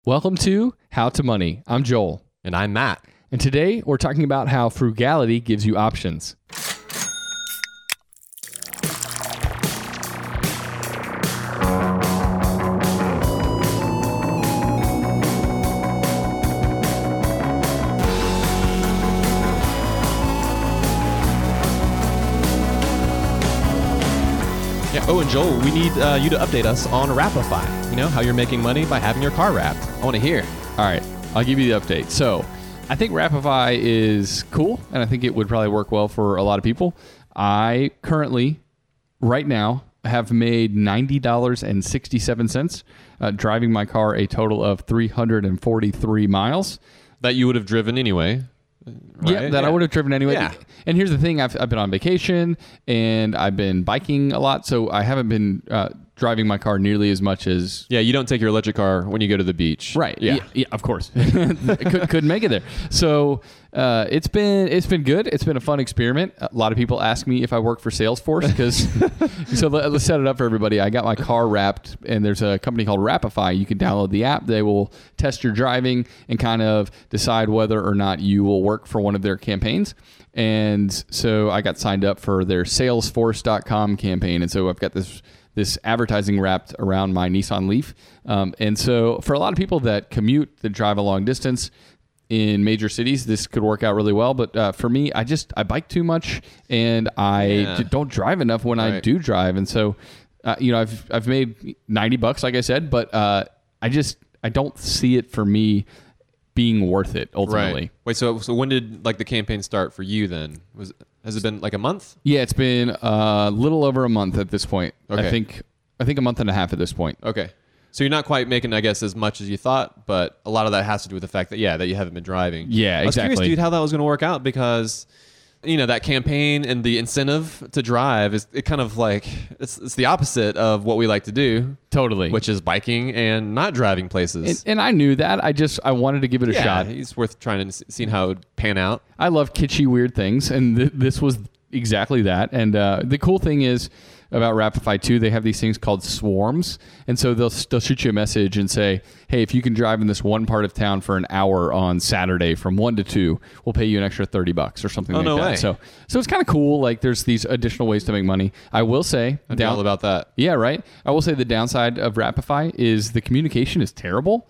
Welcome to How to Money. I'm Joel. And I'm Matt. And today we're talking about how frugality gives you options. Yeah. Oh, and Joel, we need you to update us on Wrapify. You know, how you're making money by having your car wrapped. I want to hear. All right, I'll give you the update. So I think Wrapify is cool, and I think it would probably work well for a lot of people. I currently, right now, have made $90.67 driving my car a total of 343 miles. That you would have driven anyway. Yeah, right? that I would have driven anyway. Yeah. And here's the thing. I've been on vacation and I've been biking a lot, so I haven't been driving my car nearly as much as... Yeah, you don't take your electric car when you go to the beach. Right. Yeah. Yeah, of course. Couldn't make it there. So it's been good. It's been a fun experiment. A lot of people ask me if I work for Salesforce because... So let's set it up for everybody. I got my car wrapped, and there's a company called Wrapify. You can download the app. They will test your driving and kind of decide whether or not you will work for one of their campaigns. And so I got signed up for their Salesforce.com campaign. And so I've got this advertising wrapped around my Nissan Leaf. And so for a lot of people that commute, that drive a long distance in major cities, this could work out really well. But for me, I bike too much and I don't drive enough when I do drive. And so, I've made $90, like I said, but I don't see it for me being worth it ultimately. Right. Wait, so when did the campaign start for you then? Has it been like a month? Yeah, it's been a little over a month at this point. Okay. I think a month and a half at this point. Okay. So you're not quite making, I guess, as much as you thought, but a lot of that has to do with the fact that you haven't been driving. Yeah, exactly. I was curious, dude, how that was going to work out because, that campaign and the incentive to drive it's the opposite of what we like to do. Totally. Which is biking and not driving places. And I knew that. I wanted to give it a shot. It's worth trying to see how it would pan out. I love kitschy, weird things, and this was exactly that. And the cool thing is about Wrapify too, they have these things called swarms, and so they'll shoot you a message and say, hey, if you can drive in this one part of town for an hour on Saturday from 1 to 2, we'll pay you an extra $30 or something like that. Way. So it's kind of cool. Like there's these additional ways to make money. I will say all about that. Yeah, right. I will say the downside of Wrapify is the communication is terrible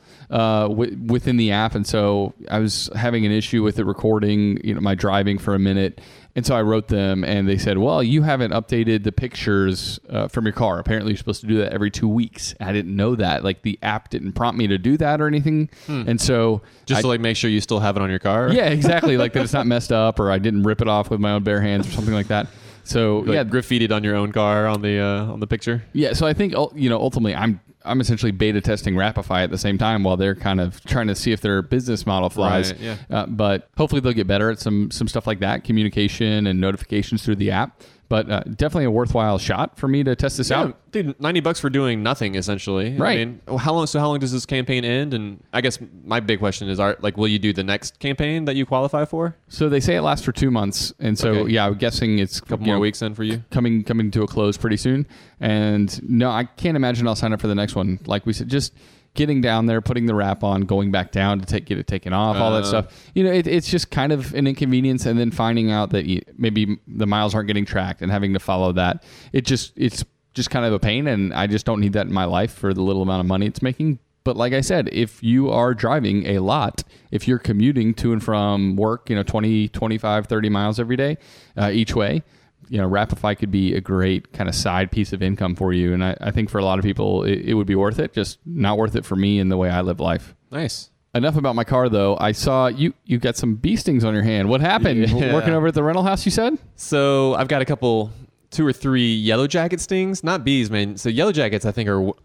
within the app, and so I was having an issue with it recording my driving for a minute. And so I wrote them, and they said, well, you haven't updated the pictures from your car. Apparently, you're supposed to do that every 2 weeks. I didn't know that. The app didn't prompt me to do that or anything. And so... Just to make sure you still have it on your car? Yeah, exactly. That it's not messed up, or I didn't rip it off with my own bare hands or something like that. So, graffitied on your own car on the picture? Yeah, so I think, ultimately, I'm essentially beta testing Wrapify at the same time while they're kind of trying to see if their business model flies. Right, yeah. But hopefully they'll get better at some stuff like that, communication and notifications through the app. But definitely a worthwhile shot for me to test this out. Dude, $90 for doing nothing, essentially. Right. I mean, how long does this campaign end? And I guess my big question is, will you do the next campaign that you qualify for? So they say it lasts for 2 months. And so, I'm guessing it's a couple more weeks then for you? Coming to a close pretty soon. And no, I can't imagine I'll sign up for the next one. Like we said, just getting down there, putting the wrap on, going back down to get it taken off, all that stuff. It's just kind of an inconvenience, and then finding out that maybe the miles aren't getting tracked and having to follow that. It's just kind of a pain, and I just don't need that in my life for the little amount of money it's making. But like I said, if you are driving a lot, if you're commuting to and from work, 20, 25, 30 miles every day each way, Wrapify could be a great kind of side piece of income for you. And I think for a lot of people, it would be worth it, just not worth it for me and the way I live life. Nice. Enough about my car, though. I saw you got some bee stings on your hand. What happened? Yeah. Working over at the rental house, you said? So I've got 2 or 3 yellow jacket stings. Not bees, man. So yellow jackets, I think,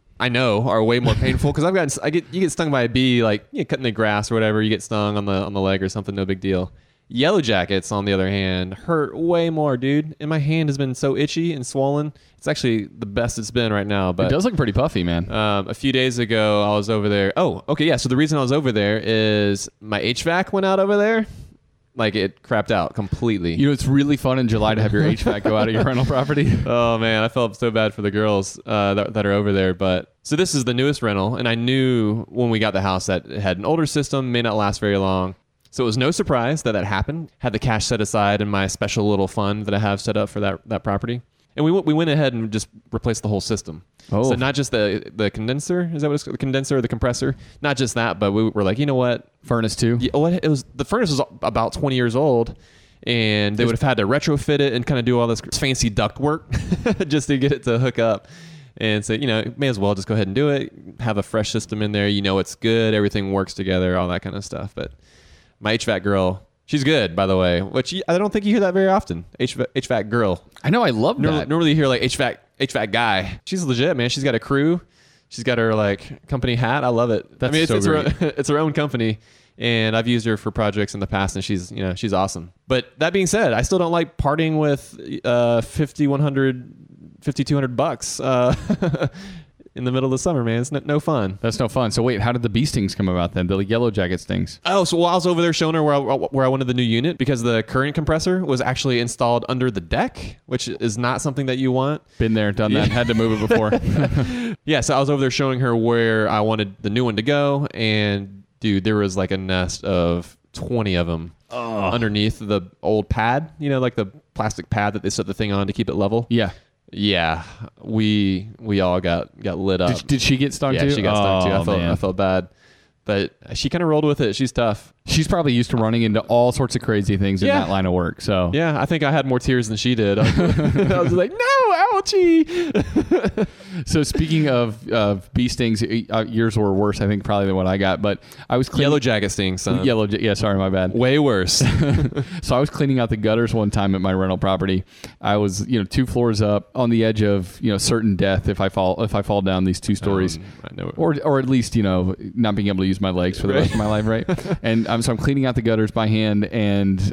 are way more painful because you get stung by a bee, cutting the grass or whatever. You get stung on the leg or something, no big deal. Yellow jackets, on the other hand, hurt way more, dude. And my hand has been so itchy and swollen. It's actually the best it's been right now. But it does look pretty puffy, man. A few days ago, I was over there. Oh, okay, yeah. So the reason I was over there is my HVAC went out over there. like it crapped out completely. You know, it's really fun in July to have your HVAC go out at your rental property. Oh man, I felt so bad for the girls that are over there. But so this is the newest rental, and I knew when we got the house that it had an older system, may not last very long. So it was no surprise that happened. Had the cash set aside in my special little fund that I have set up for that property. And we went ahead and just replaced the whole system. Oh. So not just the condenser, is that what it's called? The condenser or the compressor? Not just that, but we were like, you know what? Furnace too? Yeah, the furnace was about 20 years old, and they would have had to retrofit it and kind of do all this fancy duct work just to get it to hook up. And so, you know, may as well just go ahead and do it. Have a fresh system in there. You know it's good. Everything works together, all that kind of stuff. But my HVAC girl... She's good, by the way, which I don't think you hear that very often. HVAC girl. I know. I love that. Normally you hear like HVAC guy. She's legit, man. She's got a crew. She's got her like company hat. I love it. That's it's her own company, and I've used her for projects in the past, and she's awesome. But that being said, I still don't like parting with $5,200 in the middle of the summer, man. It's no fun. That's no fun. So wait, how did the bee stings come about then? The yellow jacket stings? Oh, so while I was over there showing her where I wanted the new unit, because the current compressor was actually installed under the deck, which is not something that you want. Been there, done that. Had to move it before. Yeah, so I was over there showing her where I wanted the new one to go, and dude, there was like a nest of 20 of them underneath the old pad, you know, like the plastic pad that they set the thing on to keep it level. Yeah. Yeah, we all got lit up. Did she get stung too? Yeah, she got stung too. Man. I felt bad, but she kind of rolled with it. She's tough. She's probably used to running into all sorts of crazy things in that line of work. So yeah, I think I had more tears than she did. I was like, no, ouchie. So speaking of bee stings, yours were worse, I think, probably than what I got. But I was Yellow jacket stings, son. Yeah, sorry, my bad. Way worse. So I was cleaning out the gutters one time at my rental property. I was, 2 floors up on the edge of, certain death if I fall down these 2 stories, I know. or at least, not being able to use my legs for the rest of my life, right? And so I'm cleaning out the gutters by hand, and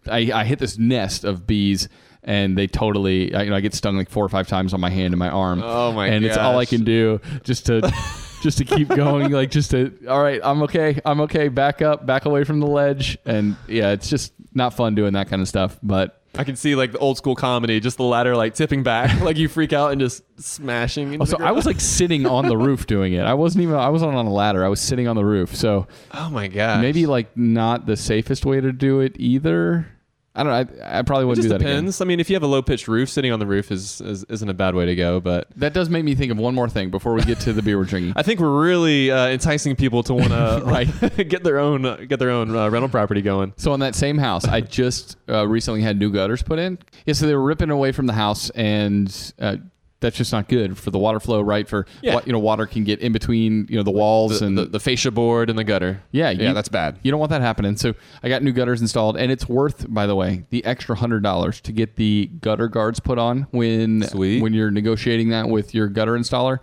I hit this nest of bees. And they totally, I get stung like 4 or 5 times on my hand and my arm. Oh my god! And it's all I can do just to keep going, all right, I'm okay, back up, back away from the ledge. And yeah, it's just not fun doing that kind of stuff. But I can see like the old school comedy, just the ladder like tipping back, like you freak out and just smashing. Into so I was like sitting on the roof doing it. I wasn't on a ladder. I was sitting on the roof. So oh my god, maybe like not the safest way to do it either. I don't know. I probably wouldn't do that again. It depends. I mean, if you have a low pitched roof, sitting on the roof isn't a bad way to go. But that does make me think of one more thing before we get to the beer we're drinking. I think we're really enticing people to want to get their own rental property going. So on that same house, I just recently had new gutters put in. Yeah, so they were ripping away from the house, and that's just not good for the water flow, right? Water can get in between, the walls and the fascia board and the gutter. Yeah, that's bad. You don't want that happening. So I got new gutters installed, and it's worth, by the way, the extra $100 to get the gutter guards put on when you're negotiating that with your gutter installer.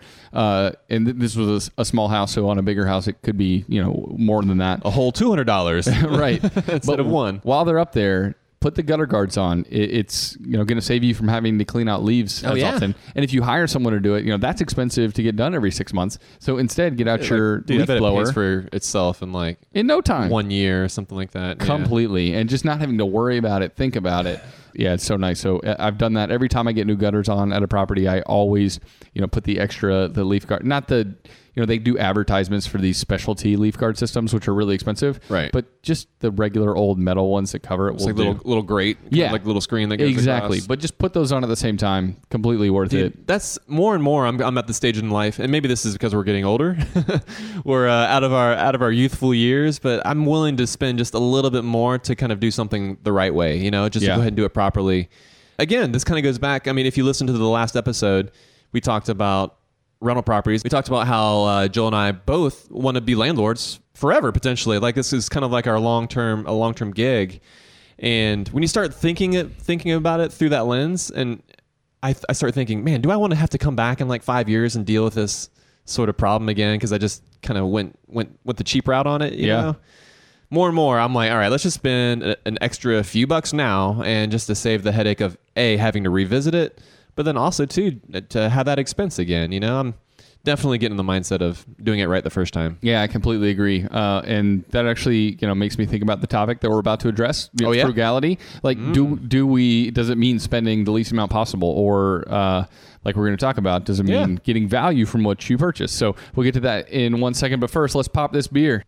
And this was a small house, so on a bigger house, it could be, more than that. A whole $200, right? Instead of one. While they're up there, put the gutter guards on. It's going to save you from having to clean out leaves as often. And if you hire someone to do it, that's expensive to get done every 6 months. So instead, get out your leaf blower. It pays for itself in no time, 1 year or something like that. Completely, and just not having to worry about it, think about it. Yeah, it's so nice. So I've done that every time I get new gutters on at a property. I always, put the leaf guard, not the. They do advertisements for these specialty leaf guard systems, which are really expensive. Right. But just the regular old metal ones that cover it will do. Little grate. Yeah. Like little screen that goes exactly. across. But just put those on at the same time. Completely worth it. That's more and more. I'm at the stage in life, and maybe this is because we're getting older. We're out of our youthful years, but I'm willing to spend just a little bit more to kind of do something the right way. To go ahead and do it properly. Again, this kind of goes back. I mean, if you listen to the last episode, we talked about rental properties. We talked about how Joel and I both want to be landlords forever, potentially. Like this is kind of like our long-term gig. And when you start thinking about it through that lens, and I start thinking, man, do I want to have to come back in like 5 years and deal with this sort of problem again? Because I just kind of went the cheap route on it. You know? More and more, I'm like, all right, let's just spend an extra few bucks now, and just to save the headache of having to revisit it. But then also too to have that expense again, I'm definitely get in the mindset of doing it right the first time. Yeah, I completely agree. And that actually, makes me think about the topic that we're about to address. Oh, yeah? Frugality. Like, does it mean spending the least amount possible? Or, like we're going to talk about, does it mean getting value from what you purchase? So we'll get to that in 1 second. But first, let's pop this beer.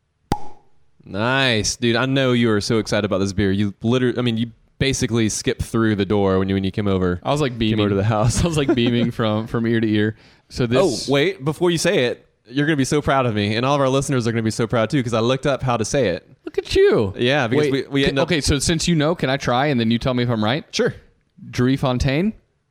Nice, dude. I know you are so excited about this beer. You you basically skipped through the door when you came over. I was like beaming. Came over to the house. I was like beaming from ear to ear. So this. Oh, wait, before you say it, you're going to be so proud of me, and all of our listeners are going to be so proud too, because I looked up how to say it. Look at you. Yeah, because we end up... Okay, so since can I try, and then you tell me if I'm right? Sure. Driefontein?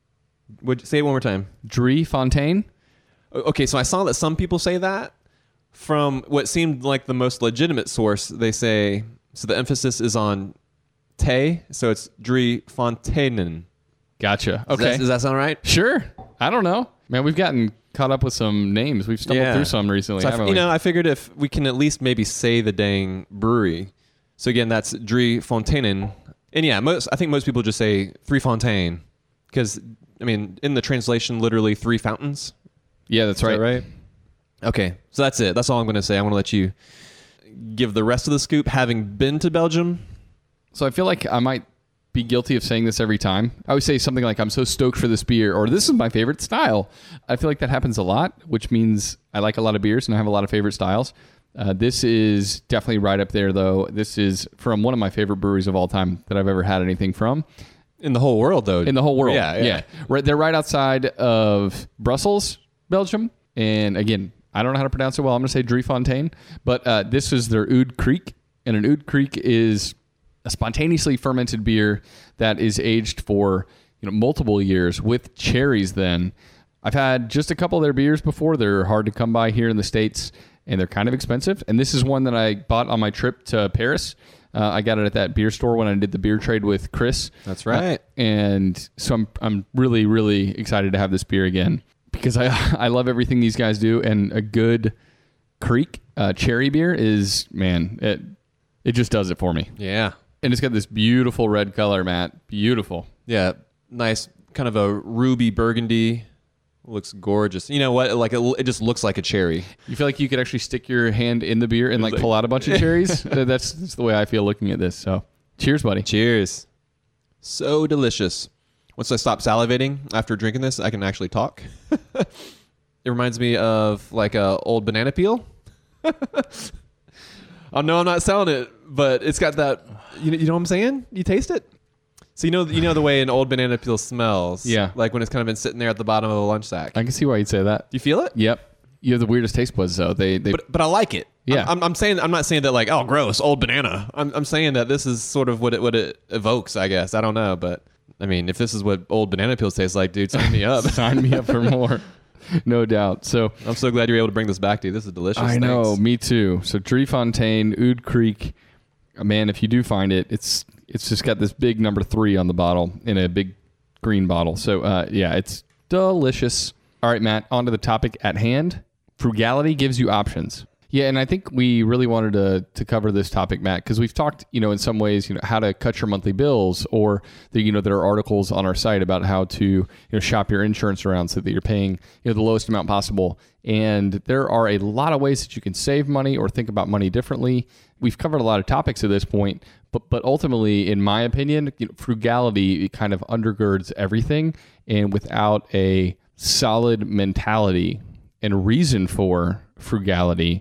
Would you say it one more time? Driefontein? Okay, so I saw that some people say that. From what seemed like the most legitimate source, they say, so the emphasis is on te, so it's Driefonteinen. Gotcha. Okay. Does that sound right? Sure. I don't know. Man, we've gotten caught up with some names. We've stumbled through some recently, so haven't we? I figured if we can at least maybe say the dang brewery. So again, that's Driefonteinen. And yeah, I think most people just say Three Fontaine. Because, in the translation, literally three fountains. Yeah, that's right. Is that right? Okay, so that's it. That's all I'm going to say. I want to let you give the rest of the scoop, having been to Belgium. So I feel like I might be guilty of saying this every time. I always say something like, I'm so stoked for this beer, or this is my favorite style. I feel like that happens a lot, which means I like a lot of beers and I have a lot of favorite styles. This is definitely right up there, though. This is from one of my favorite breweries of all time that I've ever had anything from. In the whole world, though. In the whole world. Yeah. Right, they're right outside of Brussels, Belgium. And again, I don't know how to pronounce it well. I'm going to say Driefontein. But this is their Oud Creek. And an Oud Creek is a spontaneously fermented beer that is aged for multiple years with cherries then. I've had just a couple of their beers before. They're hard to come by here in the States, and they're kind of expensive. And this is one that I bought on my trip to Paris. I got it at that beer store when I did the beer trade with Chris. That's right. And so I'm really, really excited to have this beer again, because I love everything these guys do, and a good Creek cherry beer is, man, it just does it for me. Yeah. And it's got this beautiful red color, Matt. Beautiful. Yeah, nice, kind of a ruby burgundy. Looks gorgeous. You know what? Like it just looks like a cherry. You feel like you could actually stick your hand in the beer and like pull out a bunch of cherries? That's the way I feel looking at this. So cheers, buddy. Cheers. So delicious. Once I stop salivating after drinking this, I can actually talk. It reminds me of like a old banana peel. Oh no, I'm not selling it, but it's got that. You know what I'm saying? You taste it. So you know the way an old banana peel smells. Yeah. Like when it's kind of been sitting there at the bottom of a lunch sack. I can see why you'd say that. Do you feel it? Yep. You have the weirdest taste buds, though. But I like it. Yeah. I'm not saying that like, oh, gross, old banana. I'm saying that this is sort of what it evokes, I guess. I don't know, but if this is what old banana peels taste like, dude, sign me up. Sign me up for more. No doubt. So I'm so glad you're able to bring this back to you. This is delicious. I know, Thanks. me too. So Driefontein, Oud Creek, man, if you do find it, it's just got this big number 3 on the bottle in a big green bottle. So it's delicious. All right, Matt, on to the topic at hand. Frugality gives you options. Yeah, and I think we really wanted to cover this topic, Matt, because we've talked, in some ways, how to cut your monthly bills, or there are articles on our site about how to shop your insurance around so that you're paying the lowest amount possible. And there are a lot of ways that you can save money or think about money differently. We've covered a lot of topics at this point, but ultimately, in my opinion, frugality kind of undergirds everything, and without a solid mentality and reason for frugality,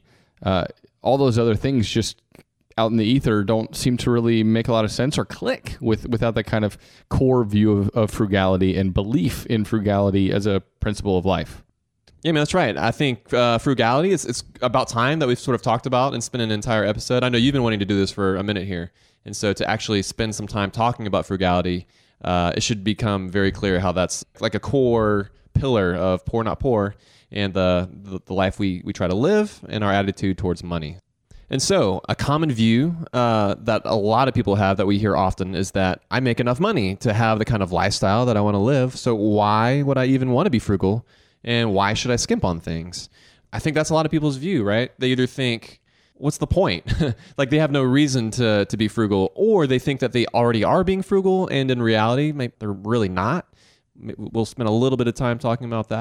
all those other things just out in the ether don't seem to really make a lot of sense or click without that kind of core view of frugality and belief in frugality as a principle of life. Yeah, man, that's right. I think frugality, it's about time that we've sort of talked about and spent an entire episode. I know you've been wanting to do this for a minute here. And so to actually spend some time talking about frugality, it should become very clear how that's like a core pillar of Poor Not Poor, and the life we try to live, and our attitude towards money. And so a common view that a lot of people have that we hear often is that I make enough money to have the kind of lifestyle that I want to live, so why would I even want to be frugal, and why should I skimp on things? I think that's a lot of people's view, right? They either think, what's the point? Like they have no reason to be frugal, or they think that they already are being frugal, and in reality, they're really not. We'll spend a little bit of time talking about that.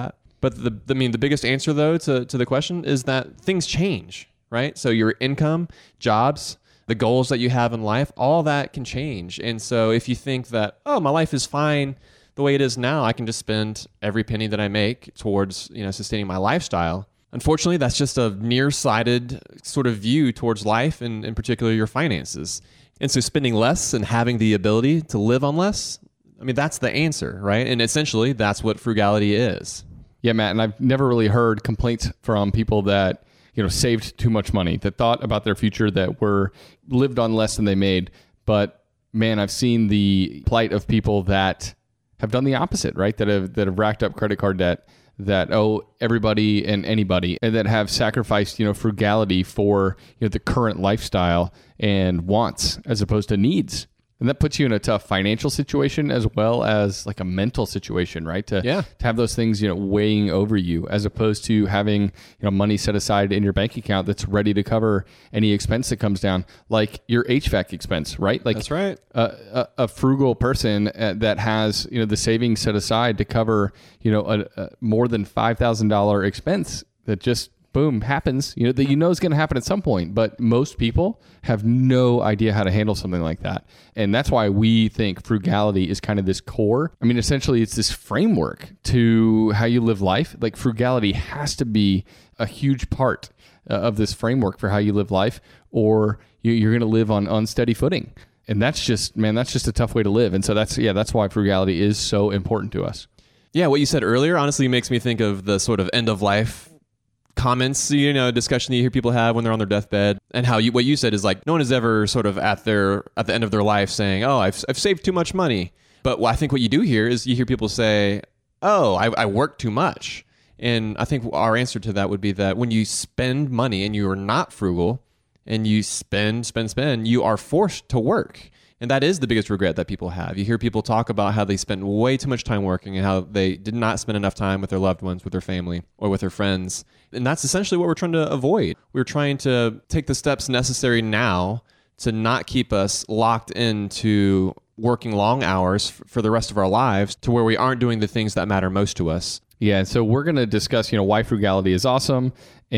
But the biggest answer though to the question is that things change, right? So your income, jobs, the goals that you have in life, all that can change. And so if you think that, oh, my life is fine the way it is now, I can just spend every penny that I make towards, sustaining my lifestyle. Unfortunately, that's just a nearsighted sort of view towards life and in particular your finances. And so spending less and having the ability to live on less, I mean, that's the answer, right? And essentially that's what frugality is. Yeah, Matt, and I've never really heard complaints from people that, saved too much money, that thought about their future, that were lived on less than they made. But man, I've seen the plight of people that have done the opposite, right? That have racked up credit card debt, that owe everybody and anybody, and that have sacrificed, frugality for, the current lifestyle and wants as opposed to needs. And that puts you in a tough financial situation as well as like a mental situation, right? To have those things, weighing over you, as opposed to having, money set aside in your bank account that's ready to cover any expense that comes down, like your HVAC expense, right? Like that's right. A frugal person that has, the savings set aside to cover, a more than $5,000 expense that just boom, happens, that is going to happen at some point. But most people have no idea how to handle something like that. And that's why we think frugality is kind of this core. I mean, essentially, it's this framework to how you live life. Like frugality has to be a huge part of this framework for how you live life, or you're going to live on unsteady footing. And that's just a tough way to live. And so that's why frugality is so important to us. Yeah, what you said earlier honestly makes me think of the sort of end of life comments, discussion that you hear people have when they're on their deathbed, and how what you said is like no one is ever sort of at the end of their life saying, oh, I've saved too much money. But I think what you do hear is you hear people say, oh, I work too much. And I think our answer to that would be that when you spend money and you are not frugal and you spend, you are forced to work. And that is the biggest regret that people have. You hear people talk about how they spent way too much time working and how they did not spend enough time with their loved ones, with their family, or with their friends. And that's essentially what we're trying to avoid. We're trying to take the steps necessary now to not keep us locked into working long hours for the rest of our lives to where we aren't doing the things that matter most to us. Yeah, so we're going to discuss, why frugality is awesome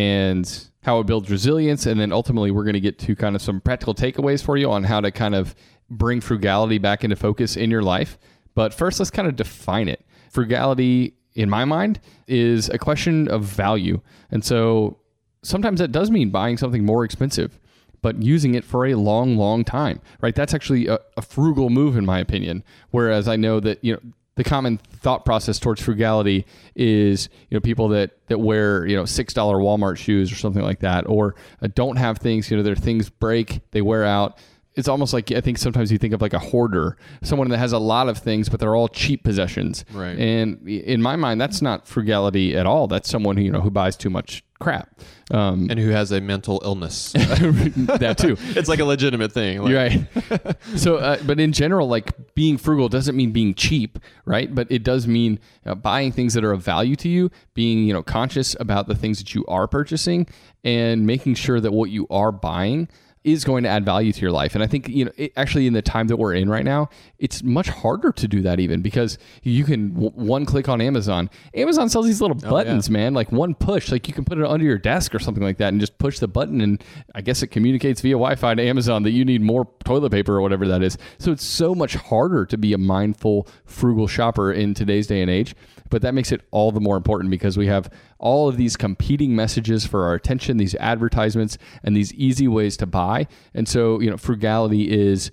and how it builds resilience. And then ultimately, we're going to get to kind of some practical takeaways for you on how to kind of bring frugality back into focus in your life. But first, let's kind of define it. Frugality, in my mind, is a question of value. And so sometimes that does mean buying something more expensive, but using it for a long, long time, right? That's actually a frugal move, in my opinion. Whereas I know that, the common thought process towards frugality is, people that wear, $6 Walmart shoes or something like that, or don't have things, their things break, they wear out. It's almost like, I think sometimes you think of like a hoarder, someone that has a lot of things, but they're all cheap possessions. Right. And in my mind, that's not frugality at all. That's someone who, who buys too much crap. And who has a mental illness. That too. It's like a legitimate thing. You're right. So, but in general, like being frugal doesn't mean being cheap, right? But it does mean buying things that are of value to you, being, conscious about the things that you are purchasing, and making sure that what you are buying is going to add value to your life. And I think, actually in the time that we're in right now, it's much harder to do that even because you can one click on Amazon. Amazon sells these little buttons, man, like one push, like you can put it under your desk or something like that and just push the button. And I guess it communicates via Wi-Fi to Amazon that you need more toilet paper or whatever that is. So it's so much harder to be a mindful, frugal shopper in today's day and age. But that makes it all the more important because we have all of these competing messages for our attention, these advertisements, and these easy ways to buy. And so, frugality is,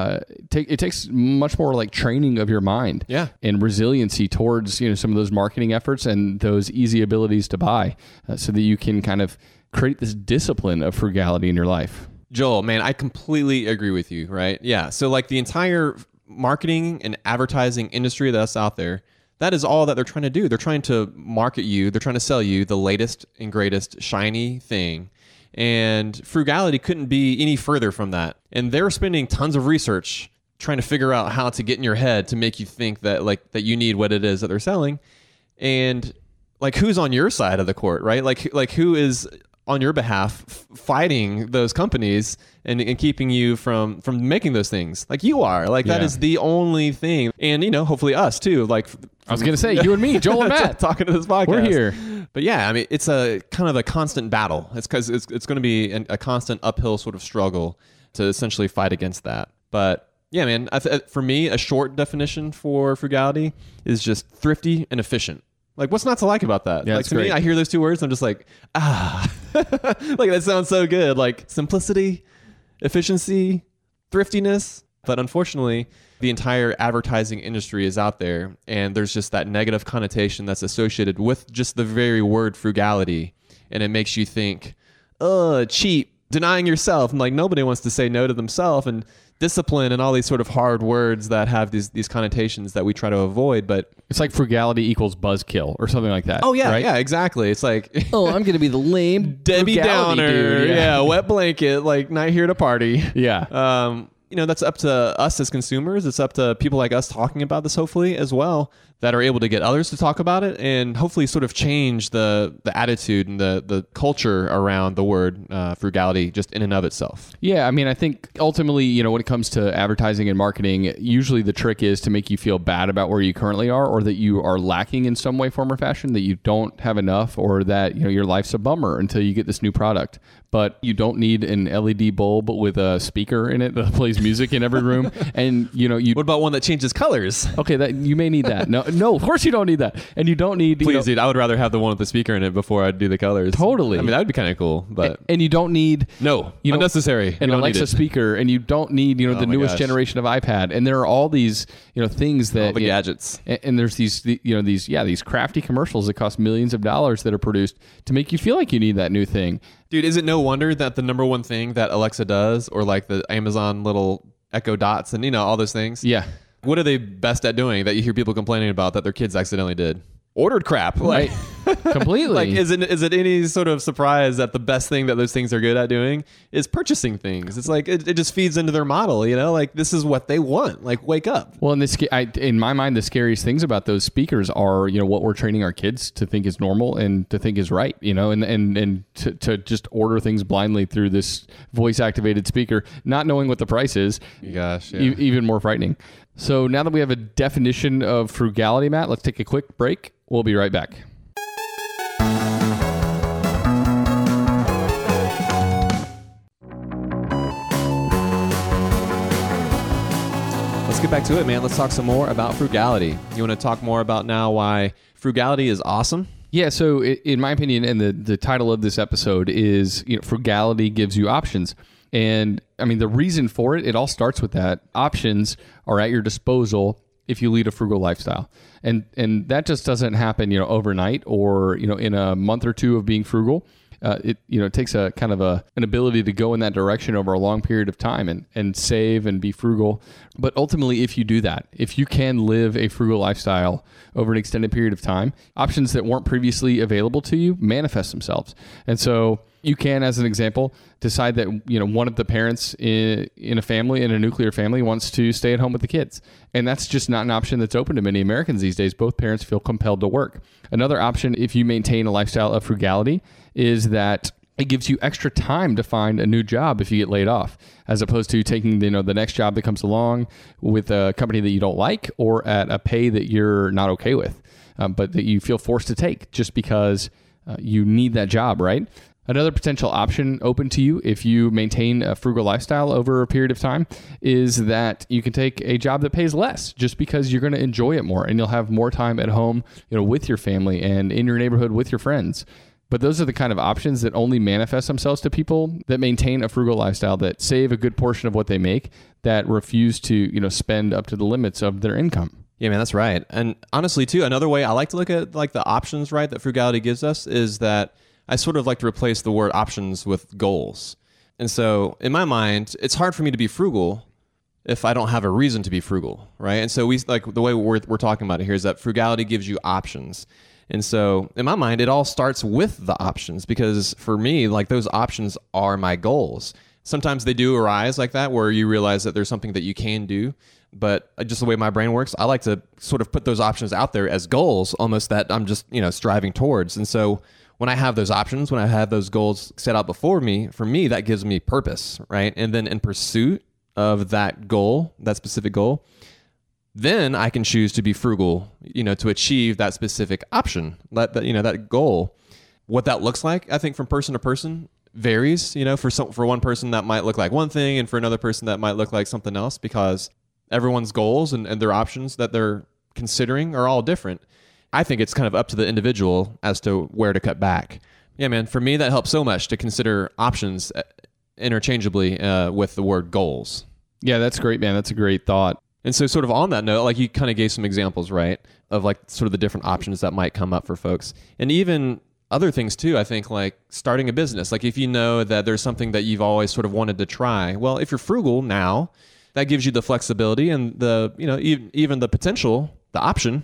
it takes much more like training of your mind and resiliency towards, some of those marketing efforts and those easy abilities to buy so that you can kind of create this discipline of frugality in your life. Joel, man, I completely agree with you, right? Yeah. So like the entire marketing and advertising industry that's out there, that is all that they're trying to do. They're trying to market you. They're trying to sell you the latest and greatest shiny thing. And frugality couldn't be any further from that. And they're spending tons of research trying to figure out how to get in your head to make you think that that you need what it is that they're selling. And like who's on your side of the court, right? Like who is on your behalf fighting those companies and keeping you from making those things like you are. Like that is the only thing. And, hopefully us too. Like I was going to say, you and me, Joel and Matt. talking to this podcast. We're here. But yeah, I mean, it's a kind of a constant battle. It's because it's going to be a constant uphill sort of struggle to essentially fight against that. But yeah, man, for me, a short definition for frugality is just thrifty and efficient. Like, what's not to like about that? Yeah, like, to me, I hear those two words, I'm just like, like that sounds so good. Like simplicity, efficiency, thriftiness. But unfortunately, the entire advertising industry is out there, and there's just that negative connotation that's associated with just the very word frugality, and it makes you think, cheap, denying yourself. And like nobody wants to say no to themselves, and discipline and all these sort of hard words that have these connotations that we try to avoid. But it's like frugality equals buzzkill or something like that. Oh yeah, right? yeah, exactly. It's like I'm gonna be the lame Debbie Downer, dude. Yeah, wet blanket, like not here to party. Yeah. That's up to us as consumers. It's up to people like us talking about this, hopefully, as well, that are able to get others to talk about it and hopefully sort of change the attitude and the culture around the word frugality just in and of itself. Yeah, I mean, I think ultimately, when it comes to advertising and marketing, usually the trick is to make you feel bad about where you currently are, or that you are lacking in some way, form, or fashion, that you don't have enough, or that, your life's a bummer until you get this new product. But you don't need an LED bulb with a speaker in it that plays music in every room. And, What about one that changes colors? Okay, that you may need that. No, of course you don't need that. And you don't need... Please, dude, I would rather have the one with the speaker in it before I do the colors. Totally. I mean, that would be kind of cool, but... And you don't need... No, unnecessary. An Alexa speaker, and you don't need, the newest gosh. generation of iPad. And there are all these, things that... All the gadgets. And there's these crafty commercials that cost millions of dollars that are produced to make you feel like you need that new thing. Dude, is it no wonder that the number one thing that Alexa does, or like the Amazon little Echo Dots and, all those things? Yeah. What are they best at doing that you hear people complaining about that their kids accidentally did? Ordered crap. Right. Completely. Like, is it any sort of surprise that the best thing that those things are good at doing is purchasing things? It's like, it just feeds into their model, like this is what they want. Like, wake up. Well, in my mind, the scariest things about those speakers are, what we're training our kids to think is normal and to think is right, and to just order things blindly through this voice activated speaker, not knowing what the price is. Gosh, yeah. Even more frightening. So now that we have a definition of frugality, Matt, let's take a quick break. We'll be right back. Let's get back to it, man. Let's talk some more about frugality. You want to talk more about now why frugality is awesome? Yeah, so in my opinion, and the title of this episode is, frugality gives you options. And I mean, the reason for it all starts with that. Options are at your disposal if you lead a frugal lifestyle. And that just doesn't happen, overnight or, in a month or two of being frugal. It takes a kind of an ability to go in that direction over a long period of time and save and be frugal. But ultimately, if you do that, if you can live a frugal lifestyle over an extended period of time, options that weren't previously available to you manifest themselves. And so you can, as an example, decide that one of the parents in a family, in a nuclear family, wants to stay at home with the kids. And that's just not an option that's open to many Americans these days. Both parents feel compelled to work. Another option, if you maintain a lifestyle of frugality, is that it gives you extra time to find a new job if you get laid off, as opposed to taking the next job that comes along with a company that you don't like or at a pay that you're not okay with, but that you feel forced to take just because you need that job, right? Another potential option open to you if you maintain a frugal lifestyle over a period of time is that you can take a job that pays less just because you're going to enjoy it more and you'll have more time at home, with your family and in your neighborhood with your friends. But those are the kind of options that only manifest themselves to people that maintain a frugal lifestyle, that save a good portion of what they make, that refuse to, spend up to the limits of their income. Yeah, man, that's right. And honestly, too, another way I like to look at like the options, right, that frugality gives us is that I sort of like to replace the word options with goals. And so in my mind, it's hard for me to be frugal if I don't have a reason to be frugal, right? And so we like the way we're talking about it here is that frugality gives you options. And so in my mind, it all starts with the options because for me, like those options are my goals. Sometimes they do arise like that where you realize that there's something that you can do. But just the way my brain works, I like to sort of put those options out there as goals almost that I'm just, striving towards. And so when I have those options, when I have those goals set out before me, for me, that gives me purpose, right? And then in pursuit of that goal, that specific goal, then I can choose to be frugal, to achieve that specific option, that goal. What that looks like, I think from person to person varies, for one person that might look like one thing, and for another person that might look like something else, because everyone's goals and their options that they're considering are all different. I think it's kind of up to the individual as to where to cut back. Yeah, man, for me, that helps so much to consider options interchangeably with the word goals. Yeah, that's great, man. That's a great thought. And so sort of on that note, like you kind of gave some examples, right, of like sort of the different options that might come up for folks. And even other things too, I think, like starting a business. Like if you know that there's something that you've always sort of wanted to try, well, if you're frugal now, that gives you the flexibility and the, even the potential, the option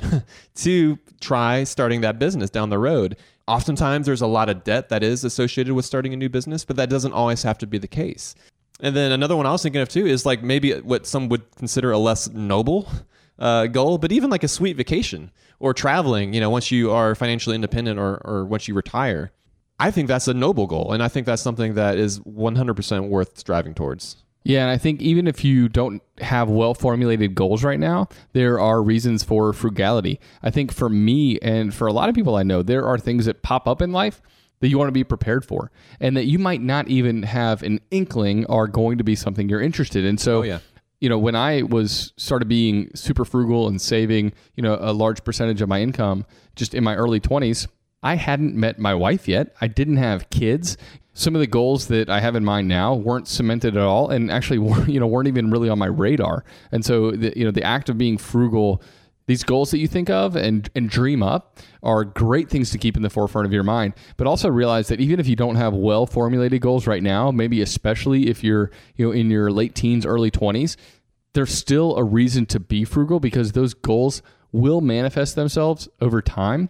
to try starting that business down the road. Oftentimes there's a lot of debt that is associated with starting a new business, but that doesn't always have to be the case. And then another one I was thinking of too is like maybe what some would consider a less noble goal, but even like a sweet vacation or traveling, once you are financially independent or once you retire. I think that's a noble goal. And I think that's something that is 100% worth striving towards. Yeah, and I think even if you don't have well-formulated goals right now, there are reasons for frugality. I think for me and for a lot of people I know, there are things that pop up in life that you want to be prepared for and that you might not even have an inkling are going to be something you're interested in. So, when I started being super frugal and saving, a large percentage of my income just in my early 20s, I hadn't met my wife yet. I didn't have kids. Some of the goals that I have in mind now weren't cemented at all, and actually, weren't even really on my radar. And so, the act of being frugal, these goals that you think of and dream up are great things to keep in the forefront of your mind. But also realize that even if you don't have well-formulated goals right now, maybe especially if you're in your late teens, early 20s, there's still a reason to be frugal because those goals will manifest themselves over time.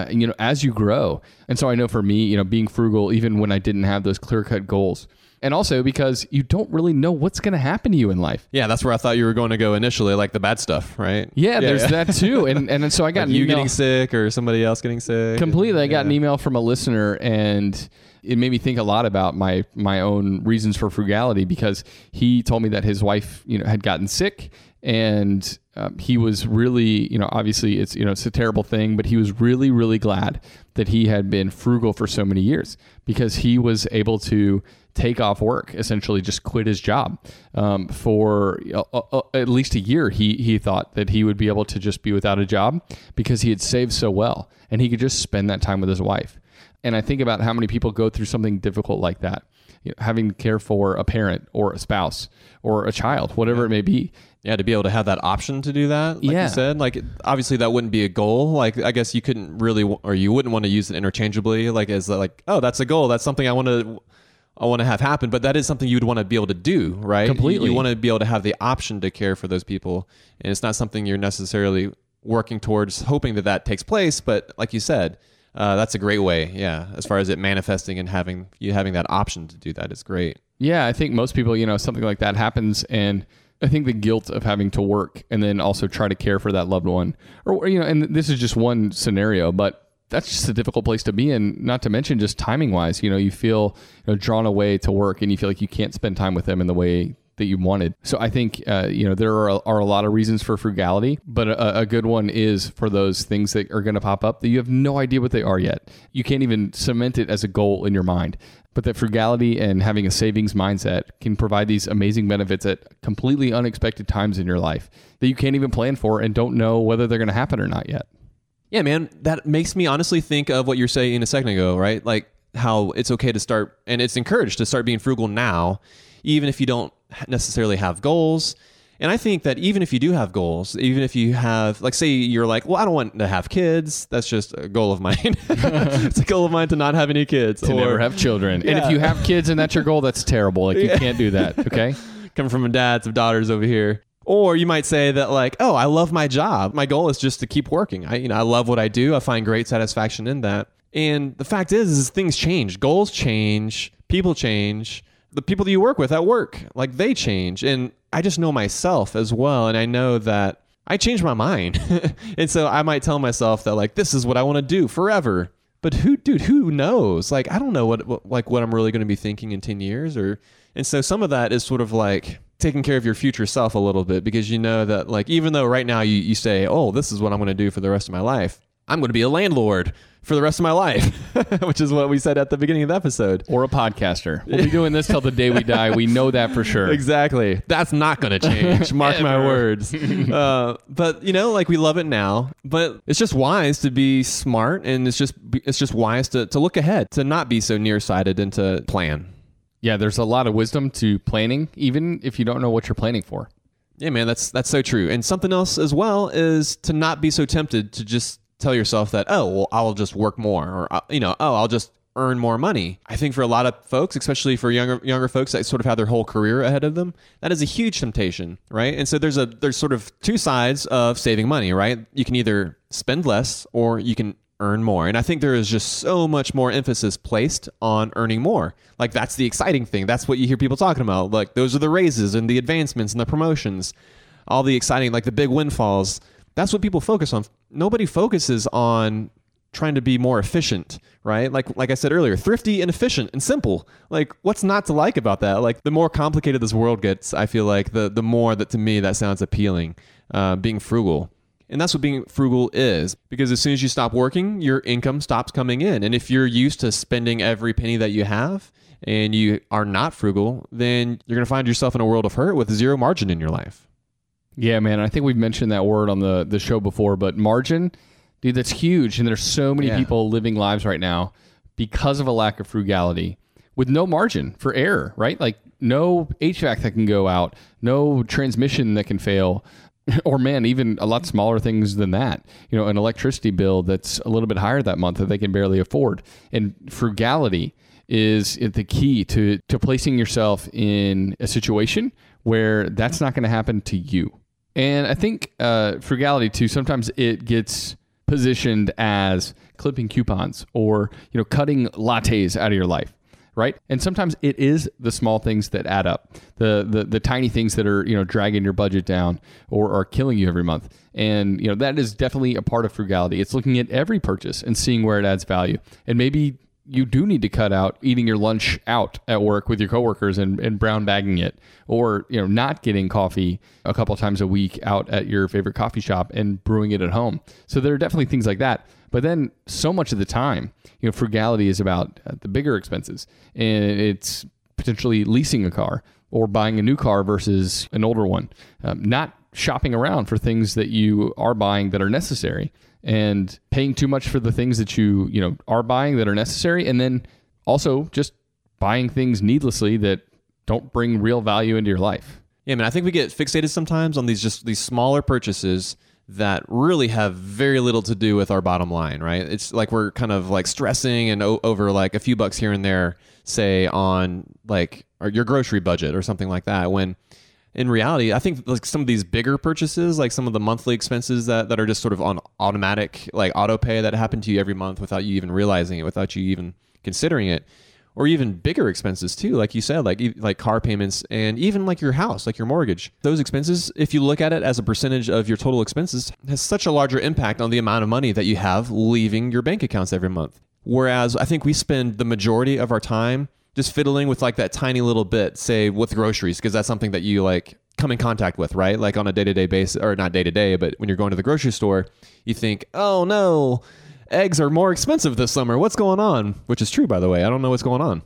As you grow. And so I know for me, being frugal, even when I didn't have those clear-cut goals. And also because you don't really know what's going to happen to you in life. Yeah, that's where I thought you were going to go initially, like the bad stuff, right? Yeah, there's that too. And so I got like an you email. Getting sick or somebody else getting sick. Completely. I got an email from a listener, and it made me think a lot about my own reasons for frugality, because he told me that his wife, had gotten sick, and he was really, obviously it's a terrible thing, but he was really, really glad that he had been frugal for so many years, because he was able to take off work, essentially just quit his job for at least a year. He thought that he would be able to just be without a job because he had saved so well, and he could just spend that time with his wife. And I think about how many people go through something difficult like that, having to care for a parent or a spouse or a child, whatever it may be. Yeah, to be able to have that option to do that, like you said, like obviously that wouldn't be a goal. Like I guess you couldn't really, or you wouldn't want to use it interchangeably, like as like, oh, that's a goal. That's something I want to have happen. But that is something you would want to be able to do, right? Completely. You want to be able to have the option to care for those people. And it's not something you're necessarily working towards hoping that takes place. But like you said, that's a great way. Yeah. As far as it manifesting and having that option to do that is great. Yeah. I think most people, something like that happens, and I think the guilt of having to work and then also try to care for that loved one, or, and this is just one scenario, but that's just a difficult place to be in, not to mention just timing wise, you feel drawn away to work and you feel like you can't spend time with them in the way that you wanted. So I think, there are a lot of reasons for frugality, but a good one is for those things that are going to pop up that you have no idea what they are yet. You can't even cement it as a goal in your mind. But that frugality and having a savings mindset can provide these amazing benefits at completely unexpected times in your life that you can't even plan for and don't know whether they're going to happen or not yet. Yeah, man, that makes me honestly think of what you're saying a second ago, right? Like how it's okay to start, and it's encouraged to start being frugal now, even if you don't necessarily have goals. And I think that even if you do have goals, even if you have, like, say you're like, well, I don't want to have kids. That's just a goal of mine. It's a goal of mine to not have any kids. To never have children. Yeah. And if you have kids and that's your goal, that's terrible. Like, you can't do that, okay? Coming from a dads of daughters over here. Or you might say that, like, oh, I love my job. My goal is just to keep working. I love what I do. I find great satisfaction in that. And the fact is things change. Goals change. People change. The people that you work with at work, like, they change. And I just know myself as well. And I know that I change my mind. And so I might tell myself that, like, this is what I want to do forever. But who knows? Like, I don't know what I'm really going to be thinking in 10 years and so some of that is sort of like taking care of your future self a little bit, because you know that, like, even though right now you say, oh, this is what I'm going to do for the rest of my life, I'm going to be a landlord for the rest of my life, which is what we said at the beginning of the episode. Or a podcaster. We'll be doing this till the day we die. We know that for sure. Exactly. That's not going to change. Mark my words. But, you know, like, we love it now, but it's just wise to be smart, and it's just wise to look ahead, to not be so nearsighted and to plan. Yeah, there's a lot of wisdom to planning, even if you don't know what you're planning for. Yeah, man, that's so true. And something else as well is to not be so tempted to just tell yourself that, oh, well, I'll just work more, or, you know, oh, I'll just earn more money. I think for a lot of folks, especially for younger folks that sort of have their whole career ahead of them, that is a huge temptation, right? And so there's sort of two sides of saving money, right? You can either spend less or you can earn more. And I think there is just so much more emphasis placed on earning more. Like, that's the exciting thing. That's what you hear people talking about. Like, those are the raises and the advancements and the promotions, all the exciting, like the big windfalls. That's what people focus on. Nobody focuses on trying to be more efficient, right? Like I said earlier, thrifty and efficient and simple. Like, what's not to like about that? Like, the more complicated this world gets, I feel like the more that, to me, that sounds appealing, being frugal. And that's what being frugal is, because as soon as you stop working, your income stops coming in. And if you're used to spending every penny that you have and you are not frugal, then you're going to find yourself in a world of hurt with zero margin in your life. Yeah, man. I think we've mentioned that word on the show before, but margin, dude, that's huge. And there's so many people living lives right now because of a lack of frugality with no margin for error, right? Like, no HVAC that can go out, no transmission that can fail. Or, man, even a lot smaller things than that. You know, an electricity bill that's a little bit higher that month that they can barely afford. And frugality is the key to placing yourself in a situation where that's not going to happen to you. And I think frugality, too, sometimes it gets positioned as clipping coupons or, you know, cutting lattes out of your life. Right. And sometimes it is the small things that add up, the tiny things that are, you know, dragging your budget down or are killing you every month. And, you know, that is definitely a part of frugality. It's looking at every purchase and seeing where it adds value. And maybe you do need to cut out eating your lunch out at work with your coworkers and brown bagging it, or, you know, not getting coffee a couple times a week out at your favorite coffee shop and brewing it at home. So there are definitely things like that. But then so much of the time, you know, frugality is about the bigger expenses, and it's potentially leasing a car or buying a new car versus an older one, not shopping around for things that you are buying that are necessary, and paying too much for the things that you know, are buying that are necessary, and then also just buying things needlessly that don't bring real value into your life. Yeah, man, I think we get fixated sometimes on these smaller purchases that really have very little to do with our bottom line, right? It's like we're kind of like stressing and over like a few bucks here and there, say on like your grocery budget or something like that, when in reality, I think like some of these bigger purchases, like some of the monthly expenses that are just sort of on automatic, like auto pay that happen to you every month without you even realizing it, without you even considering it, or even bigger expenses too, like you said, like car payments and even like your house, like your mortgage. Those expenses, if you look at it as a percentage of your total expenses, has such a larger impact on the amount of money that you have leaving your bank accounts every month. Whereas I think we spend the majority of our time just fiddling with like that tiny little bit, say with groceries, because that's something that you like come in contact with, right? Like on a day-to-day basis, or not day-to-day, but when you're going to the grocery store, you think, oh no, eggs are more expensive this summer. What's going on? Which is true, by the way. I don't know what's going on.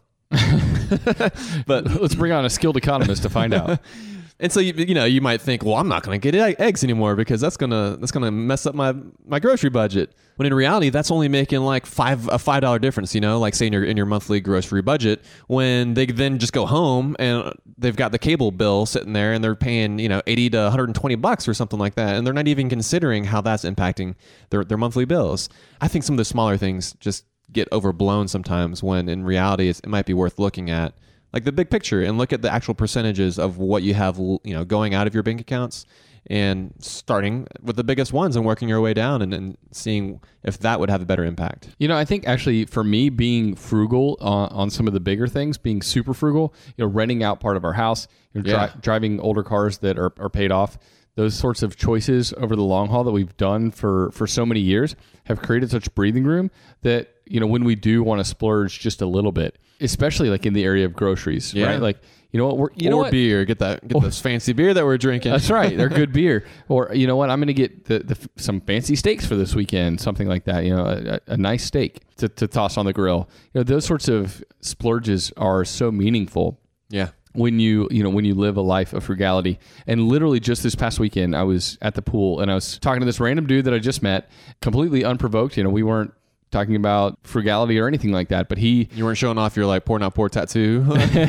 But let's bring on a skilled economist to find out. And so you might think, well, I'm not going to get eggs anymore because that's gonna mess up my grocery budget. When in reality, that's only making like a $5 difference. You know, like say in your monthly grocery budget, when they then just go home and they've got the cable bill sitting there and they're paying $80 to $120 or something like that, and they're not even considering how that's impacting their monthly bills. I think some of the smaller things just get overblown sometimes, when in reality it might be worth looking at like the big picture and look at the actual percentages of what you have, going out of your bank accounts, and starting with the biggest ones and working your way down and seeing if that would have a better impact. I think actually for me, being frugal on some of the bigger things, being super frugal, renting out part of our house, driving older cars that are paid off, those sorts of choices over the long haul that we've done for so many years have created such breathing room that, when we do want to splurge just a little bit, especially like in the area of groceries, right? Like, beer, get this fancy beer that we're drinking. That's right. They're good beer. Or, I'm going to get some fancy steaks for this weekend, something like that, a nice steak to toss on the grill. Those sorts of splurges are so meaningful. Yeah. When you live a life of frugality. And literally just this past weekend, I was at the pool and I was talking to this random dude that I just met, completely unprovoked. We weren't talking about frugality or anything like that, but you weren't showing off your like pour not pour tattoo.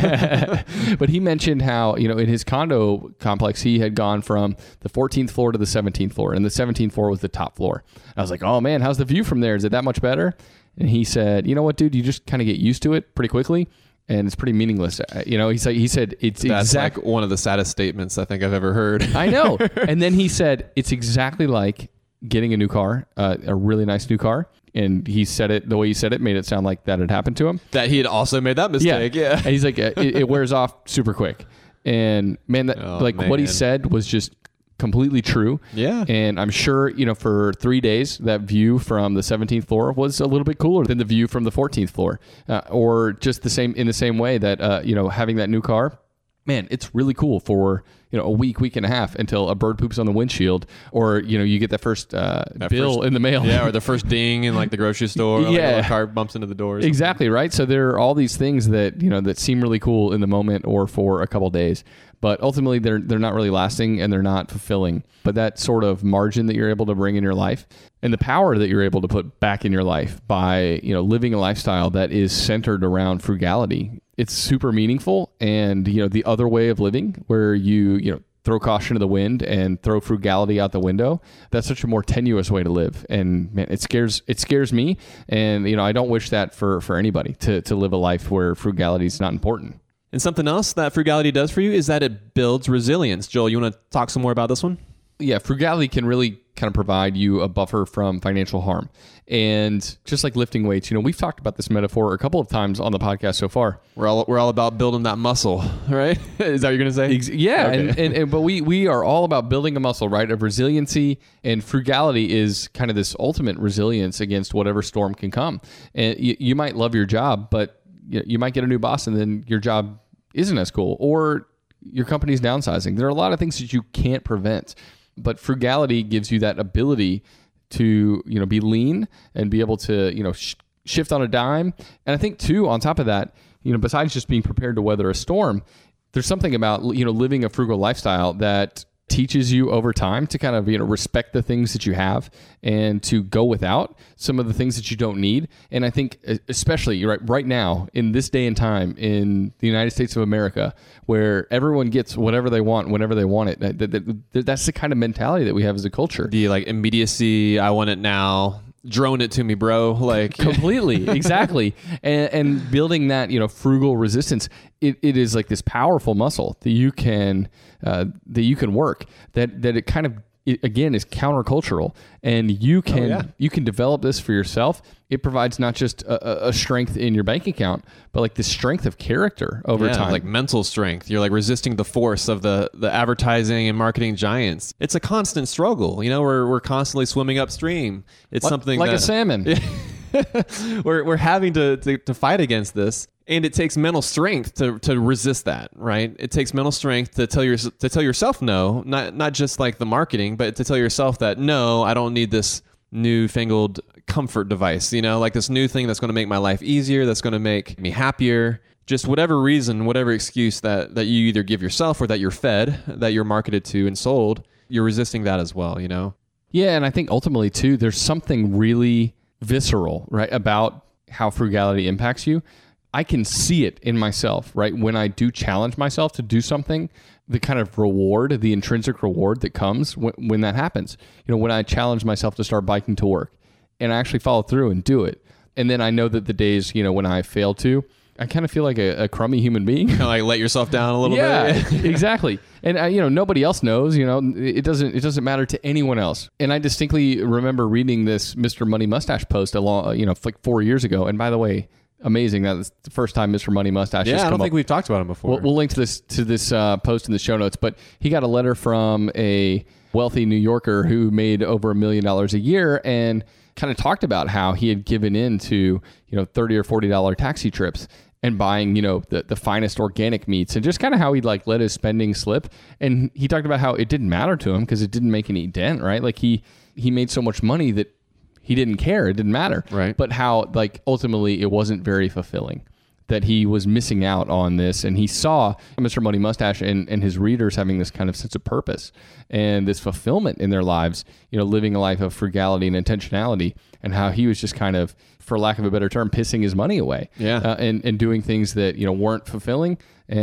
But he mentioned how, in his condo complex, he had gone from the 14th floor to the 17th floor, and the 17th floor was the top floor. I was like, oh man, how's the view from there? Is it that much better? And he said, you know what, dude, you just kind of get used to it pretty quickly. And it's pretty meaningless. He said that's like one of the saddest statements I think I've ever heard. I know. And then he said, it's exactly like getting a new car, a really nice new car. And he said it, the way he said it made it sound like that had happened to him. That he had also made that mistake. Yeah. And he's like, it wears off super quick. And man, what he said was just completely true. Yeah. And I'm sure, for 3 days, that view from the 17th floor was a little bit cooler than the view from the 14th floor. Or just in the same way that, having that new car, man, it's really cool for, a week and a half until a bird poops on the windshield, or, you get that first bill in the mail. Yeah, or the first ding in like the grocery store. Or, like, a car bumps into the door. Exactly, right? So there are all these things that, that seem really cool in the moment or for a couple of days. But ultimately, they're not really lasting and they're not fulfilling. But that sort of margin that you're able to bring in your life and the power that you're able to put back in your life by, living a lifestyle that is centered around frugality, it's super meaningful. And, the other way of living where you throw caution to the wind and throw frugality out the window, that's such a more tenuous way to live. And man, it scares me. And, I don't wish that for anybody to live a life where frugality is not important. And something else that frugality does for you is that it builds resilience. Joel, you want to talk some more about this one? Yeah, frugality can really kind of provide you a buffer from financial harm. And just like lifting weights, we've talked about this metaphor a couple of times on the podcast so far. We're all about building that muscle, right? Is that what you're going to say? Yeah, okay. But we are all about building a muscle, right, of resiliency, and frugality is kind of this ultimate resilience against whatever storm can come. And you might love your job, but you might get a new boss and then your job isn't as cool, or your company's downsizing. There are a lot of things that you can't prevent, but frugality gives you that ability to, be lean and be able to, shift on a dime. And I think too, on top of that, besides just being prepared to weather a storm, there's something about, living a frugal lifestyle that teaches you over time to kind of, respect the things that you have and to go without some of the things that you don't need. And I think especially right now in this day and time in the United States of America, where everyone gets whatever they want, whenever they want it, that's the kind of mentality that we have as a culture. The like immediacy, I want it now. Drone it to me, bro. Like completely. Exactly. And building that, frugal resistance, it is like this powerful muscle that you can work, that it kind of, again, is countercultural, and you can develop this for yourself. It provides not just a strength in your bank account, but like the strength of character over time. Like mental strength. You're like resisting the force of the advertising and marketing giants. It's a constant struggle. We're constantly swimming upstream. It's something like a salmon. we're having to fight against this. And it takes mental strength to resist that, right? It takes mental strength to tell yourself no, not just like the marketing, but to tell yourself that no, I don't need this newfangled comfort device, like this new thing that's going to make my life easier, that's going to make me happier. Just whatever reason, whatever excuse that you either give yourself or that you're fed, that you're marketed to and sold, you're resisting that as well, Yeah, and I think ultimately too, there's something really visceral, right, about how frugality impacts you. I can see it in myself, right? When I do challenge myself to do something, the kind of reward, the intrinsic reward that comes when that happens. When I challenge myself to start biking to work and I actually follow through and do it. And then I know that the days, when I fail to, I kind of feel like a crummy human being. Kind of like let yourself down a little bit. Yeah, exactly. And nobody else knows. It doesn't matter to anyone else. And I distinctly remember reading this Mr. Money Mustache post like 4 years ago. And by the way, amazing. That's the first time Mr. Money Mustache has Yeah, I come don't up. think we've talked about him before. We'll link to this post in the show notes. But he got a letter from a wealthy New Yorker who made over $1 million a year and kind of talked about how he had given in to $30 or $40 taxi trips and buying the finest organic meats, and just kind of how he'd like let his spending slip. And he talked about how it didn't matter to him because it didn't make any dent, right? Like he made so much money that he didn't care. It didn't matter. Right. But how like ultimately it wasn't very fulfilling, that he was missing out on this. And he saw Mr. Money Mustache and his readers having this kind of sense of purpose and this fulfillment in their lives, living a life of frugality and intentionality, and how he was just kind of, for lack of a better term, pissing his money away. Yeah. And doing things that, weren't fulfilling.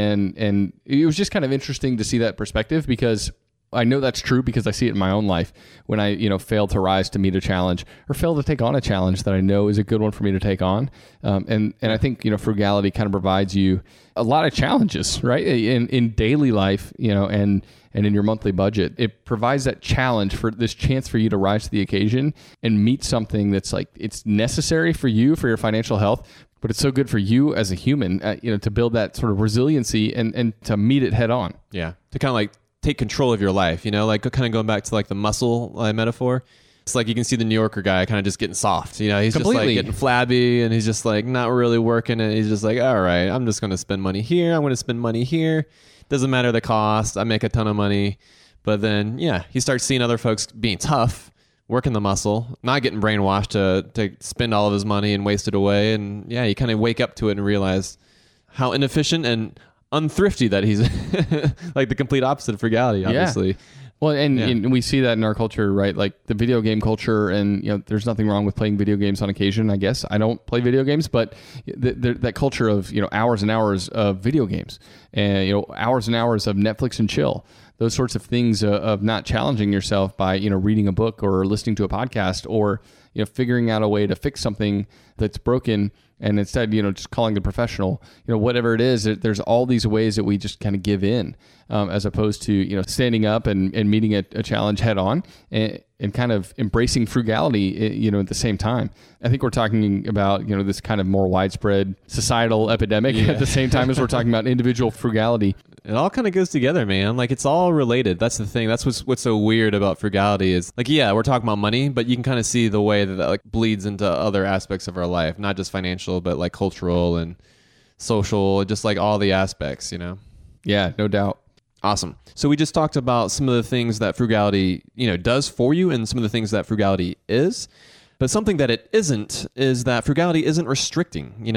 And it was just kind of interesting to see that perspective, because I know that's true because I see it in my own life when I, fail to rise to meet a challenge or fail to take on a challenge that I know is a good one for me to take on. And I think, frugality kind of provides you a lot of challenges, right? In daily life, and in your monthly budget. It provides that challenge, for this chance for you to rise to the occasion and meet something that's like, it's necessary for you, for your financial health, but it's so good for you as a human, to build that sort of resiliency and to meet it head on. Yeah. To kind of like take control of your life, like kind of going back to like the muscle metaphor. It's like you can see the New Yorker guy kind of just getting soft. He's Completely. just like getting flabby, and he's just like not really working it. He's just like, all right, I'm just going to spend money here. I'm going to spend money here. Doesn't matter the cost. I make a ton of money. But then, yeah, he starts seeing other folks being tough, working the muscle, not getting brainwashed to spend all of his money and waste it away. And yeah, you kind of wake up to it and realize how inefficient and unthrifty that he's like the complete opposite of frugality, obviously. Yeah. Well, and we see that in our culture, right? Like the video game culture, and there's nothing wrong with playing video games on occasion. I guess I don't play video games, but that culture of hours and hours of video games, and hours and hours of Netflix and chill, those sorts of things of not challenging yourself by reading a book or listening to a podcast or figuring out a way to fix something that's broken. And instead, just calling the professional, whatever it is, there's all these ways that we just kind of give in, as opposed to, standing up and meeting a challenge head on and kind of embracing frugality, at the same time. I think we're talking about, this kind of more widespread societal epidemic at the same time as we're talking about individual frugality. It all kind of goes together, man. Like it's all related. That's the thing. That's what's so weird about frugality is like, yeah, we're talking about money, but you can kind of see the way that like bleeds into other aspects of our life, not just financial, but like cultural and social, just like all the aspects, Yeah, no doubt. Awesome. So we just talked about some of the things that frugality, does for you and some of the things that frugality is. But something that it isn't is that frugality isn't restricting,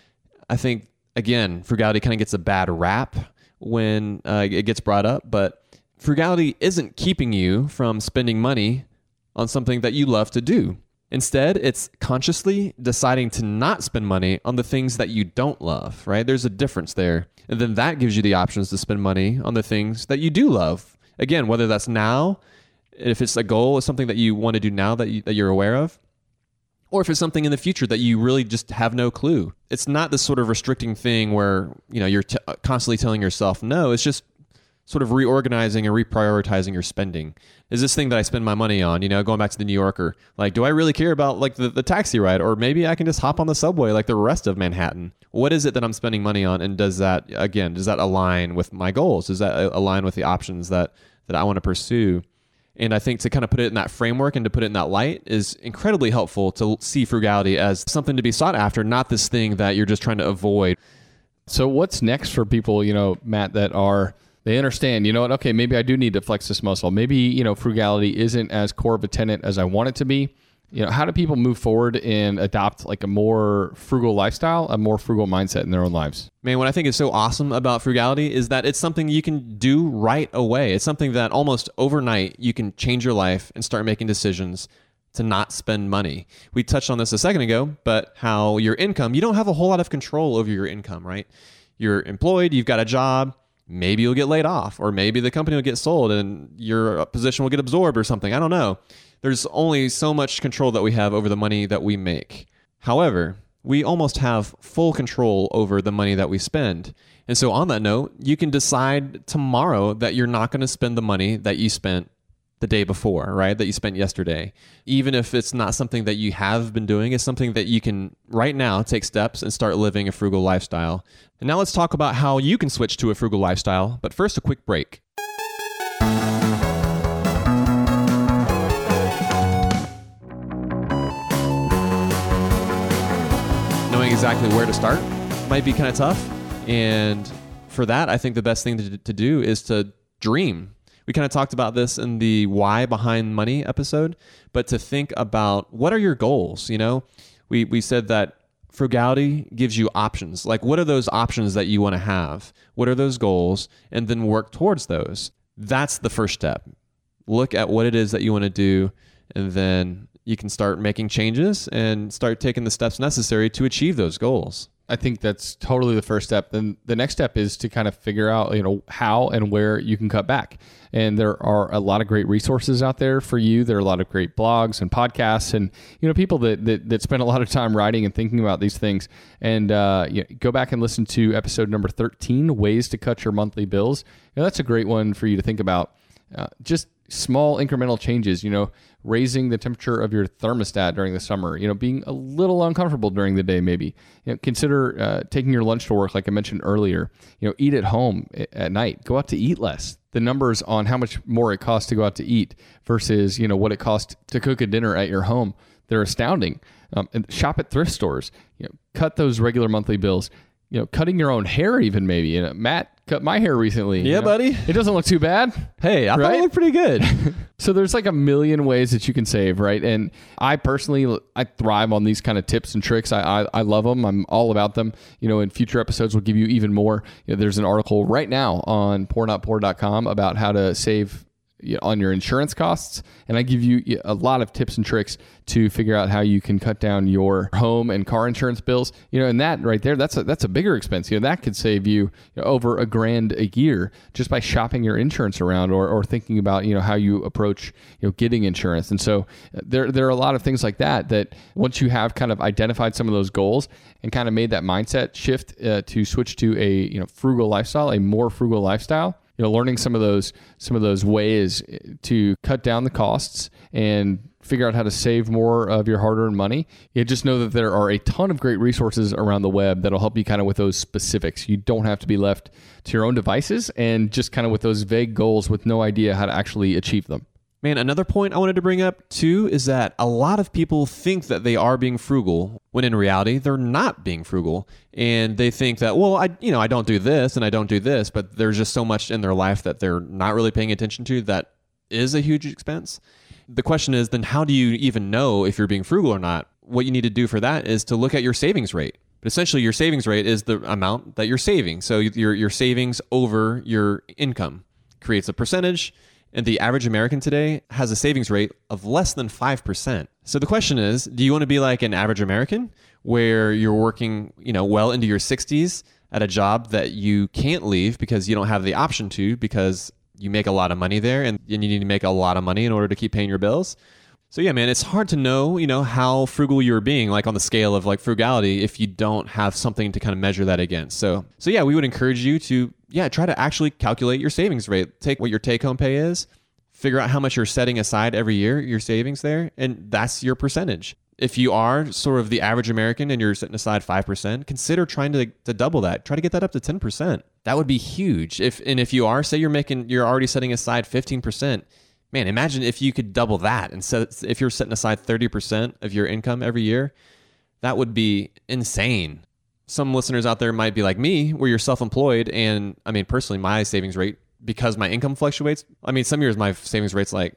I think, again, frugality kind of gets a bad rap when it gets brought up, but frugality isn't keeping you from spending money on something that you love to do. Instead, it's consciously deciding to not spend money on the things that you don't love, right? There's a difference there. And then that gives you the options to spend money on the things that you do love. Again, whether that's now, if it's a goal or something that you want to do now that you're aware of, or if it's something in the future that you really just have no clue. It's not this sort of restricting thing where, you're constantly telling yourself no. It's just sort of reorganizing and reprioritizing your spending. Is this thing that I spend my money on, going back to the New Yorker, like, do I really care about like the taxi ride? Or maybe I can just hop on the subway like the rest of Manhattan. What is it that I'm spending money on? And does that align with my goals? Does that align with the options that I want to pursue? And I think to kind of put it in that framework and to put it in that light is incredibly helpful to see frugality as something to be sought after, not this thing that you're just trying to avoid. So what's next for people, Matt, they understand, okay, maybe I do need to flex this muscle. Maybe, frugality isn't as core of a tenet as I want it to be. How do people move forward and adopt like a more frugal lifestyle, a more frugal mindset in their own lives? Man, what I think is so awesome about frugality is that it's something you can do right away. It's something that almost overnight you can change your life and start making decisions to not spend money. We touched on this a second ago, but how your income, you don't have a whole lot of control over your income, right? You're employed, you've got a job, maybe you'll get laid off, or maybe the company will get sold and your position will get absorbed or something. I don't know. There's only so much control that we have over the money that we make. However, we almost have full control over the money that we spend. And so on that note, you can decide tomorrow that you're not going to spend the money that you spent the day before, right? That you spent yesterday. Even if it's not something that you have been doing, it's something that you can right now take steps and start living a frugal lifestyle. And now let's talk about how you can switch to a frugal lifestyle. But first, a quick break. Knowing exactly where to start might be kind of tough. And for that, I think the best thing to do is to dream. We kind of talked about this in the why behind money episode, but to think about what are your goals? You know, we said that frugality gives you options. Like, what are those options that you want to have? What are those goals? And then work towards those. That's the first step. Look at what it is that you want to do, and then you can start making changes and start taking the steps necessary to achieve those goals. I think that's totally the first step. Then the next step is to kind of figure out, how and where you can cut back. And there are a lot of great resources out there for you. There are a lot of great blogs and podcasts and, people that spend a lot of time writing and thinking about these things. And go back and listen to episode number 13, Ways to Cut Your Monthly Bills. That's a great one for you to think about. Just small incremental changes, raising the temperature of your thermostat during the summer, being a little uncomfortable during the day, maybe, consider taking your lunch to work. Like I mentioned earlier, eat at home at night, go out to eat less. The numbers on how much more it costs to go out to eat versus, what it costs to cook a dinner at your home, they're astounding. And shop at thrift stores, cut those regular monthly bills, cutting your own hair even maybe. Matt cut my hair recently. Yeah, buddy. It doesn't look too bad. Hey, I thought it looked pretty good. So there's like a million ways that you can save, right? And I personally, I thrive on these kind of tips and tricks. I love them. I'm all about them. In future episodes, we'll give you even more. There's an article right now on poornotpoor.com about how to save on your insurance costs. And I give you a lot of tips and tricks to figure out how you can cut down your home and car insurance bills. And that right there, that's a bigger expense. That could save you over $1,000 a year just by shopping your insurance around or thinking about, how you approach, getting insurance. And so there are a lot of things like that once you have kind of identified some of those goals and kind of made that mindset shift to switch to a, frugal lifestyle, a more frugal lifestyle, learning some of those ways to cut down the costs and figure out how to save more of your hard-earned money. Just know that there are a ton of great resources around the web that'll help you kind of with those specifics. You don't have to be left to your own devices and just kind of with those vague goals with no idea how to actually achieve them. Man, another point I wanted to bring up too is that a lot of people think that they are being frugal when in reality they're not being frugal. And they think that, well, I don't do this and I don't do this, but there's just so much in their life that they're not really paying attention to that is a huge expense. The question is, then how do you even know if you're being frugal or not? What you need to do for that is to look at your savings rate. But essentially your savings rate is the amount that you're saving. So your savings over your income creates a percentage. And the average American today has a savings rate of less than 5%. So the question is, do you want to be like an average American where you're working, well into your 60s at a job that you can't leave because you don't have the option to because you make a lot of money there and you need to make a lot of money in order to keep paying your bills? So yeah, man, it's hard to know, how frugal you're being, like on the scale of like frugality, if you don't have something to kind of measure that against. So yeah, we would encourage you to, try to actually calculate your savings rate. Take what your take-home pay is, figure out how much you're setting aside every year, your savings there, and that's your percentage. If you are sort of the average American and you're setting aside 5%, consider trying to double that. Try to get that up to 10%. That would be huge. If you are, say you're already setting aside 15%. Man, imagine if you could double that and if you're setting aside 30% of your income every year, that would be insane. Some listeners out there might be like me, where you're self-employed. And I mean, personally, my savings rate, because my income fluctuates, some years my savings rate's like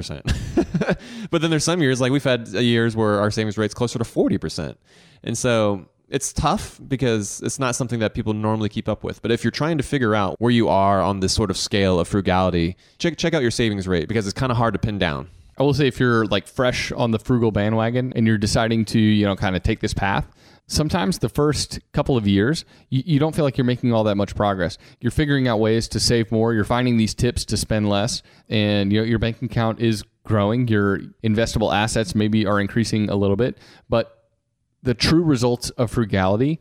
2%. But then there's some years, like we've had years where our savings rate's closer to 40%. And so it's tough because it's not something that people normally keep up with. But if you're trying to figure out where you are on this sort of scale of frugality, check out your savings rate because it's kind of hard to pin down. I will say if you're like fresh on the frugal bandwagon and you're deciding to, kind of take this path, sometimes the first couple of years, you don't feel like you're making all that much progress. You're figuring out ways to save more. You're finding these tips to spend less, and your bank account is growing. Your investable assets maybe are increasing a little bit, but the true results of frugality,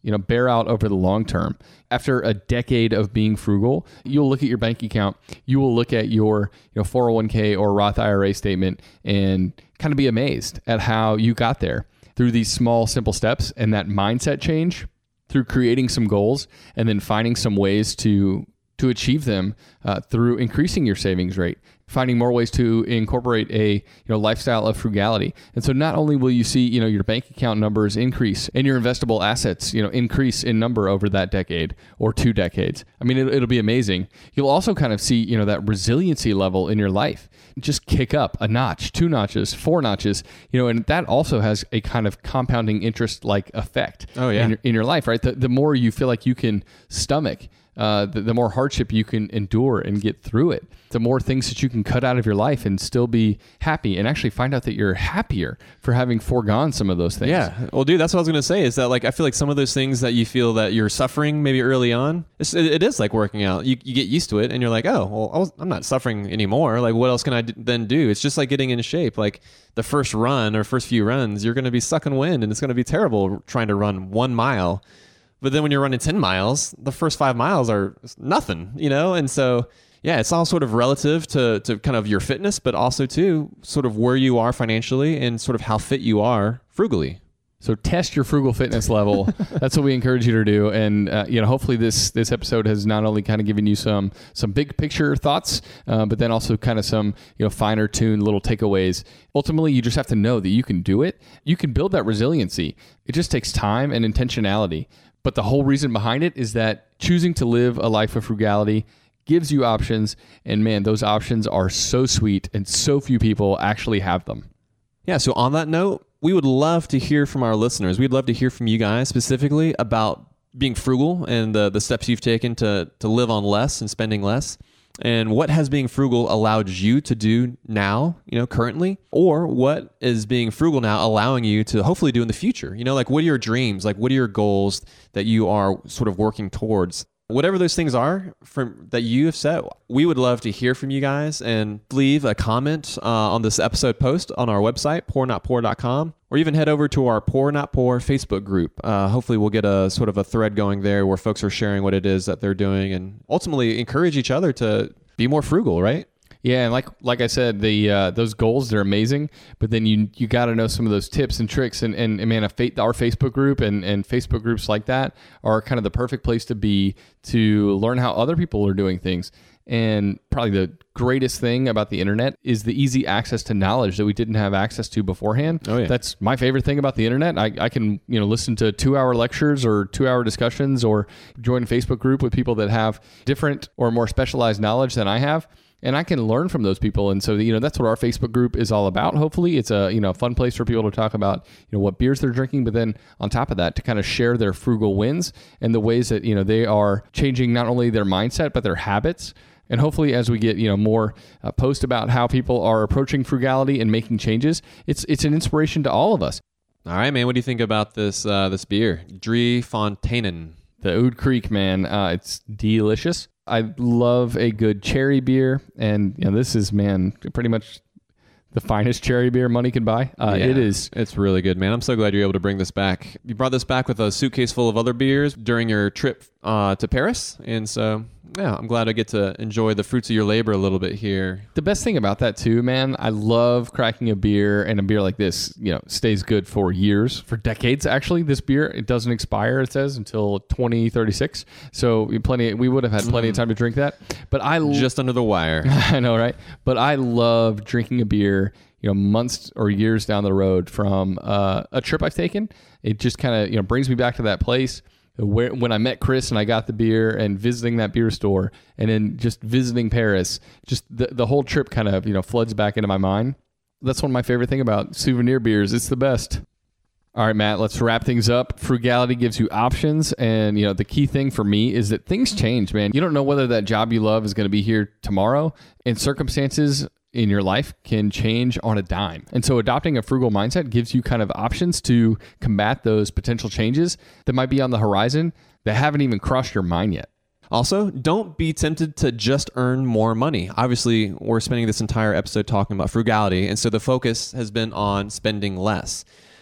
bear out over the long term. After a decade of being frugal, you'll look at your bank account, you will look at your 401k or Roth IRA statement and kind of be amazed at how you got there through these small, simple steps and that mindset change, through creating some goals and then finding some ways to achieve them through increasing your savings rate, finding more ways to incorporate a lifestyle of frugality. And so not only will you see your bank account numbers increase and your investable assets increase in number over that decade or 2 decades. I mean, it'll be amazing. You'll also kind of see that resiliency level in your life just kick up a notch, 2 notches, 4 notches, and that also has a kind of compounding interest like effect in your life, right? The more you feel like you can stomach, the more hardship you can endure and get through it, the more things that you can cut out of your life and still be happy and actually find out that you're happier for having foregone some of those things. Yeah. Well, dude, that's what I was going to say is that I feel like some of those things that you feel that you're suffering maybe early on, it is like working out. You get used to it and you're like, oh, well, I'm not suffering anymore. Like what else can I then do? It's just like getting in shape. Like the first run or first few runs, you're going to be sucking wind and it's going to be terrible trying to run 1 mile. But then when you're running 10 miles, the first 5 miles are nothing, And so, yeah, it's all sort of relative to kind of your fitness, but also to sort of where you are financially and sort of how fit you are frugally. So test your frugal fitness level. That's what we encourage you to do. And, hopefully this episode has not only kind of given you some big picture thoughts, but then also kind of some, finer tuned little takeaways. Ultimately, you just have to know that you can do it. You can build that resiliency. It just takes time and intentionality. But the whole reason behind it is that choosing to live a life of frugality gives you options. And man, those options are so sweet and so few people actually have them. Yeah. So on that note, we would love to hear from our listeners. We'd love to hear from you guys specifically about being frugal and the steps you've taken to live on less and spending less. And what has being frugal allowed you to do now, currently? Or what is being frugal now allowing you to hopefully do in the future? What are your dreams? What are your goals that you are sort of working towards? Whatever those things are that you have set, we would love to hear from you guys and leave a comment on this episode post on our website, poornotpoor.com, or even head over to our Poor Not Poor Facebook group. Hopefully we'll get a sort of a thread going there where folks are sharing what it is that they're doing and ultimately encourage each other to be more frugal, right? Yeah, and like I said, those goals, they're amazing, but then you got to know some of those tips and tricks, and man, our Facebook group and Facebook groups like that are kind of the perfect place to be to learn how other people are doing things. And probably the greatest thing about the internet is the easy access to knowledge that we didn't have access to beforehand. Oh, yeah. That's my favorite thing about the internet. I can listen to 2-hour lectures or 2-hour discussions or join a Facebook group with people that have different or more specialized knowledge than I have. And I can learn from those people. And so, that's what our Facebook group is all about. Hopefully it's a, fun place for people to talk about, what beers they're drinking. But then on top of that, to kind of share their frugal wins and the ways that, they are changing not only their mindset, but their habits. And hopefully as we get, more posts about how people are approaching frugality and making changes, it's an inspiration to all of us. All right, man. What do you think about this beer? Drie Fonteinen. The Oud Creek, man. It's delicious. I love a good cherry beer, and this is, man, pretty much the finest cherry beer money can buy. It is. It's really good, man. I'm so glad you're able to bring this back. You brought this back with a suitcase full of other beers during your trip to Paris, and so yeah, I'm glad I get to enjoy the fruits of your labor a little bit here. The best thing about that too, man, I love cracking a beer, and a beer like this, stays good for years, for decades. Actually, this beer, it doesn't expire, it says, until 2036. So we would have had plenty of time to drink that. But just under the wire. I know, right? But I love drinking a beer, months or years down the road from a trip I've taken. It just kind of, brings me back to that place when I met Chris and I got the beer, and visiting that beer store, and then just visiting Paris, just the whole trip kind of, floods back into my mind. That's one of my favorite things about souvenir beers. It's the best. All right, Matt, let's wrap things up. Frugality gives you options. And, the key thing for me is that things change, man. You don't know whether that job you love is going to be here tomorrow, and circumstances in your life can change on a dime. And so adopting a frugal mindset gives you kind of options to combat those potential changes that might be on the horizon that haven't even crossed your mind yet. Also, don't be tempted to just earn more money. Obviously, we're spending this entire episode talking about frugality, and so the focus has been on spending less.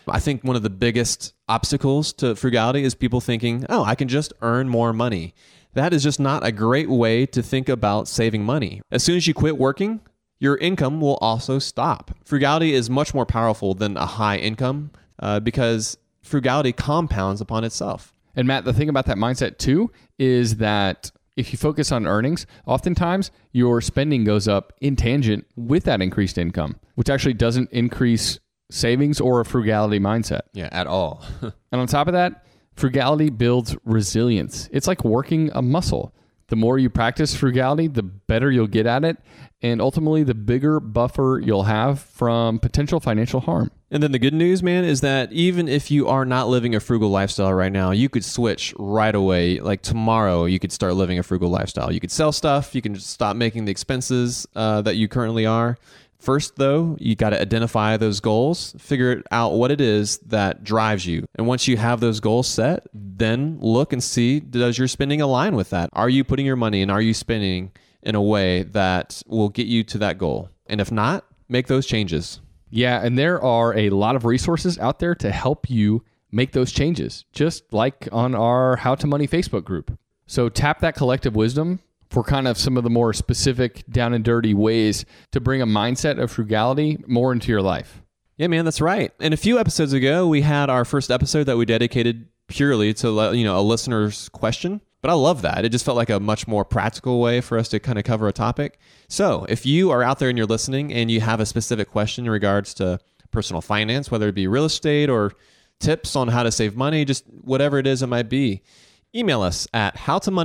I think one of the biggest obstacles to frugality is people thinking, oh, I can just earn more money. That is just not a great way to think about saving money. As soon as you quit working, your income will also stop. Frugality is much more powerful than a high income because frugality compounds upon itself. And Matt, the thing about that mindset too is that if you focus on earnings, oftentimes your spending goes up in tangent with that increased income, which actually doesn't increase savings or a frugality mindset. Yeah, at all. And on top of that, frugality builds resilience. It's like working a muscle. The more you practice frugality, the better you'll get at it. And ultimately, the bigger buffer you'll have from potential financial harm. And then the good news, man, is that even if you are not living a frugal lifestyle right now, you could switch right away. Like tomorrow, you could start living a frugal lifestyle. You could sell stuff. You can just stop making the expenses that you currently are. First, though, you got to identify those goals, figure out what it is that drives you. And once you have those goals set, then look and see, does your spending align with that? Are you putting your money and are you spending in a way that will get you to that goal? And if not, make those changes. Yeah, and there are a lot of resources out there to help you make those changes, just like on our How to Money Facebook group. So tap that collective wisdom for kind of some of the more specific, down and dirty ways to bring a mindset of frugality more into your life. Yeah, man, that's right. And a few episodes ago, we had our first episode that we dedicated purely to a listener's question. But I love that. It just felt like a much more practical way for us to kind of cover a topic. So if you are out there and you're listening and you have a specific question in regards to personal finance, whether it be real estate or tips on how to save money, just whatever it is it might be, email us at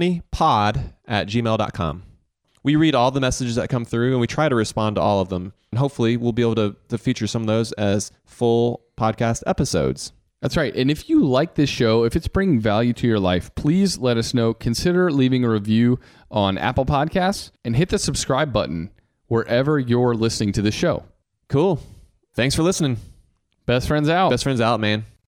howtomoneypod@gmail.com. We read all the messages that come through and we try to respond to all of them. And hopefully we'll be able to feature some of those as full podcast episodes. That's right. And if you like this show, if it's bringing value to your life, please let us know. Consider leaving a review on Apple Podcasts and hit the subscribe button wherever you're listening to the show. Cool. Thanks for listening. Best friends out. Best friends out, man.